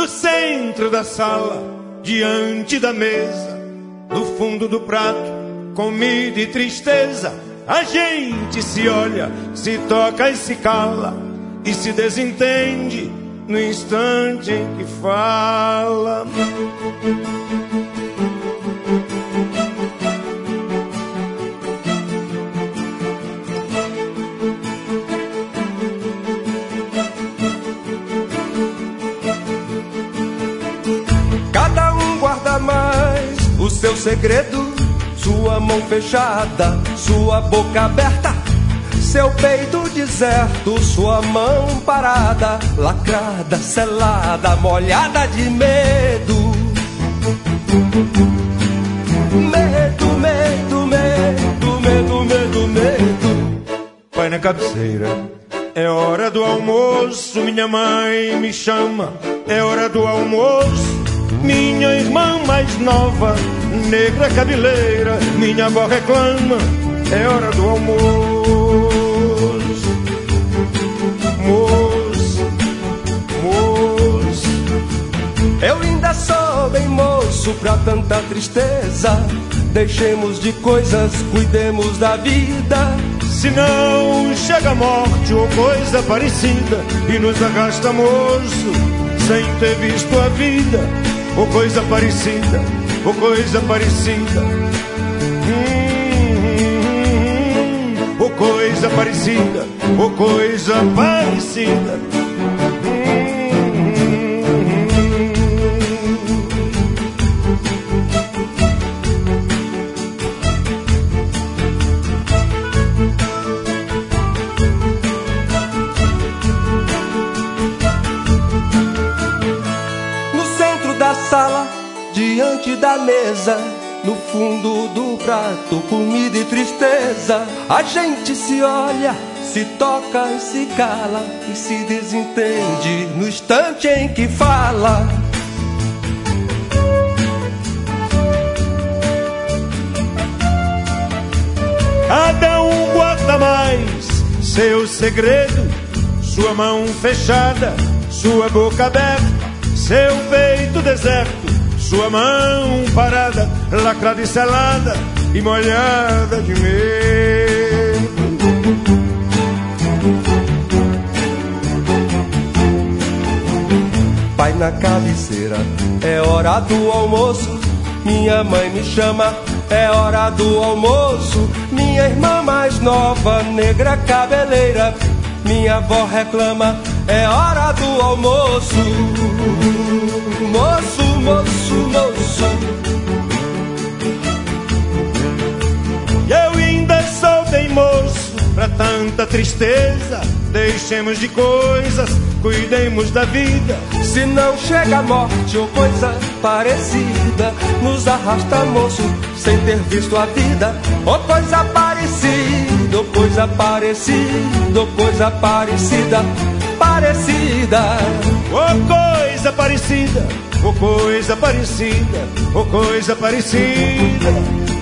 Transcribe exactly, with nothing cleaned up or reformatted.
No centro da sala, diante da mesa, no fundo do prato, comida e tristeza. A gente se olha, se toca e se cala, e se desentende no instante em que fala. Cada um guarda mais o seu segredo, sua mão fechada, sua boca aberta, seu peito deserto, sua mão parada, lacrada, selada, molhada de medo. Medo, medo, medo, medo, medo, medo. Pai na cabeceira, é hora do almoço, minha mãe me chama, é hora do almoço. Minha irmã mais nova, negra cabeleira, minha avó reclama, é hora do almoço. Moço, moço. Eu ainda sou bem moço pra tanta tristeza. Deixemos de coisas, cuidemos da vida. Se não chega a morte ou coisa parecida e nos arrasta moço, sem ter visto a vida, ou coisa parecida, ou coisa parecida, hum, hum, hum, ou coisa parecida, ou coisa parecida. Sala, diante da mesa, no fundo do prato, comida e tristeza. A gente se olha, se toca e se cala, e se desentende no instante em que fala. Cada um guarda mais seu segredo, sua mão fechada, sua boca aberta, seu peito deserto, sua mão parada, lacrada e selada e molhada de medo. Pai na cabeceira, é hora do almoço. Minha mãe me chama, é hora do almoço. Minha irmã mais nova, negra cabeleira, minha avó reclama, é hora do almoço. Moço, moço, moço. E eu ainda sou bem moço pra tanta tristeza. Deixemos de coisas, cuidemos da vida. Se não chega a morte ou coisa parecida, nos arrasta moço, sem ter visto a vida. Ou coisa parecida, ou coisa parecida, ou coisa parecida, parecida. Ou coisa parecida, ou coisa parecida, ou coisa parecida.